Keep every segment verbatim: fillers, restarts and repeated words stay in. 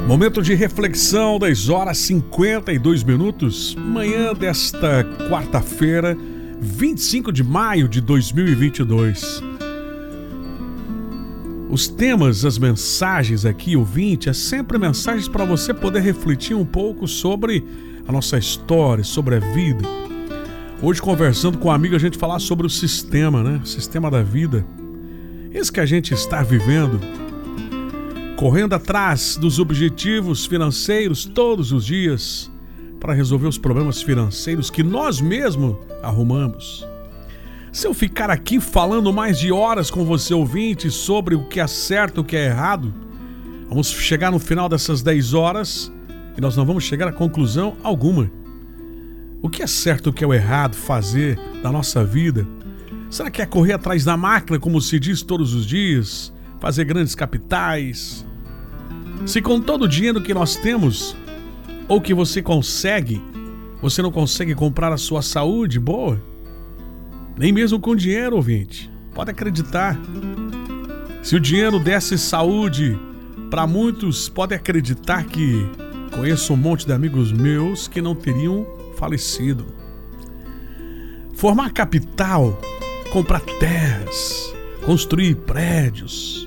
Momento de reflexão, dez horas e cinquenta e dois minutos, manhã desta quarta-feira, vinte e cinco de maio de dois mil e vinte e dois. Os temas, as mensagens aqui, ouvinte, é sempre mensagens para você poder refletir um pouco sobre a nossa história, sobre a vida. Hoje, conversando com um amigo, a gente falar sobre o sistema, né? O sistema da vida. Esse que a gente está vivendo, correndo atrás dos objetivos financeiros todos os dias para resolver os problemas financeiros que nós mesmos arrumamos. Se eu ficar aqui falando mais de horas com você, ouvinte, sobre o que é certo e o que é errado, vamos chegar no final dessas dez horas e nós não vamos chegar a conclusão alguma. O que é certo e o que é errado fazer da nossa vida? Será que é correr atrás da máquina, como se diz todos os dias? Fazer grandes capitais? Se com todo o dinheiro que nós temos, ou que você consegue, você não consegue comprar a sua saúde boa? Nem mesmo com dinheiro, ouvinte. Pode acreditar. Se o dinheiro desse saúde para muitos, pode acreditar que conheço um monte de amigos meus que não teriam falecido. Formar capital, comprar terras, construir prédios.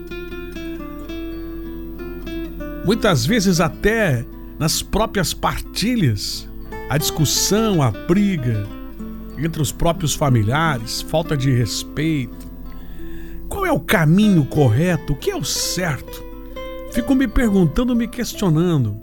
Muitas vezes até nas próprias partilhas, a discussão, a briga entre os próprios familiares, falta de respeito. Qual é o caminho correto? O que é o certo? Fico me perguntando, me questionando.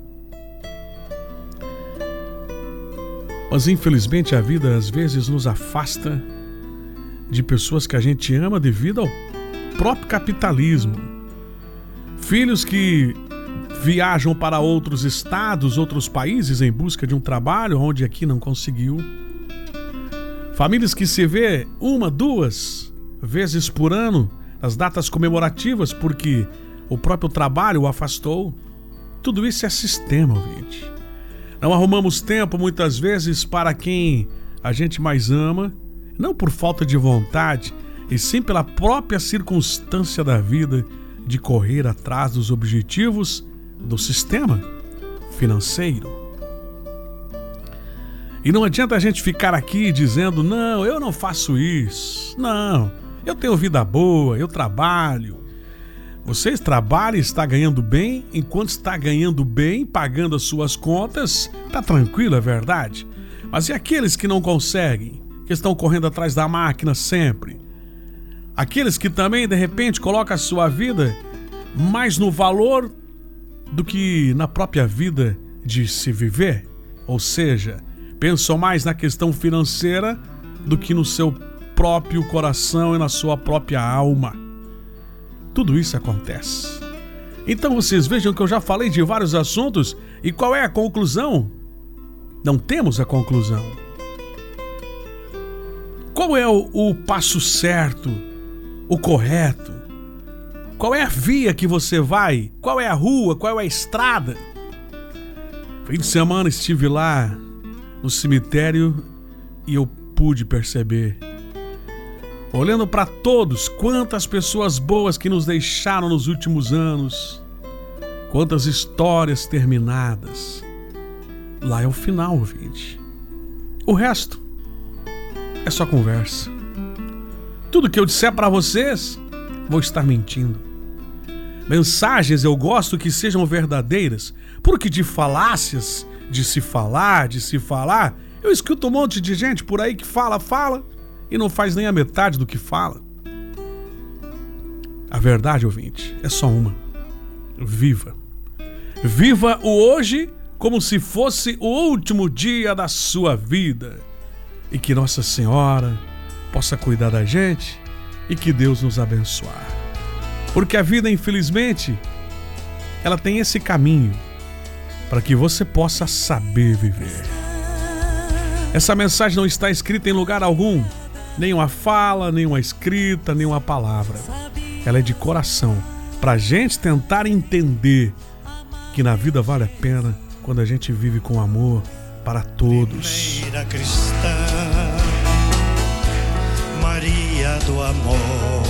Mas infelizmente a vida às vezes nos afasta de pessoas que a gente ama devido ao próprio capitalismo. Filhos que viajam para outros estados, outros países em busca de um trabalho onde aqui não conseguiu. Famílias que se vê uma, duas vezes por ano nas datas comemorativas porque o próprio trabalho o afastou. Tudo isso é sistema, gente. Não arrumamos tempo muitas vezes para quem a gente mais ama, não por falta de vontade, e sim pela própria circunstância da vida de correr atrás dos objetivos do sistema financeiro. E não adianta a gente ficar aqui dizendo, não, eu não faço isso, não, eu tenho vida boa, eu trabalho. Vocês trabalham e está ganhando bem, enquanto está ganhando bem, pagando as suas contas, tá tranquilo, é verdade. Mas e aqueles que não conseguem, que estão correndo atrás da máquina sempre? Aqueles que também, de repente, colocam a sua vida mais no valor do que na própria vida de se viver, ou seja, pensam mais na questão financeira do que no seu próprio coração e na sua própria alma. Tudo isso acontece. Então vocês vejam que eu já falei de vários assuntos e qual é a conclusão? Não temos a conclusão. Qual é o, o passo certo, o correto? Qual é a via que você vai? Qual é a rua? Qual é a estrada? Fim de semana estive lá no cemitério e eu pude perceber, olhando para todos, quantas pessoas boas que nos deixaram nos últimos anos, quantas histórias terminadas. Lá é o final, gente. O resto é só conversa. Tudo que eu disser para vocês, vou estar mentindo. Mensagens eu gosto que sejam verdadeiras, porque de falácias, de se falar, de se falar, eu escuto um monte de gente por aí que fala, fala e não faz nem a metade do que fala. A verdade, ouvinte, é só uma. Viva. Viva o hoje como se fosse o último dia da sua vida. E que Nossa Senhora possa cuidar da gente e que Deus nos abençoar. Porque a vida, infelizmente, ela tem esse caminho para que você possa saber viver. Essa mensagem não está escrita em lugar algum, nem uma fala, nem uma escrita, nem uma palavra. Ela é de coração, para a gente tentar entender que na vida vale a pena quando a gente vive com amor para todos. Primeira cristã, Maria do Amor.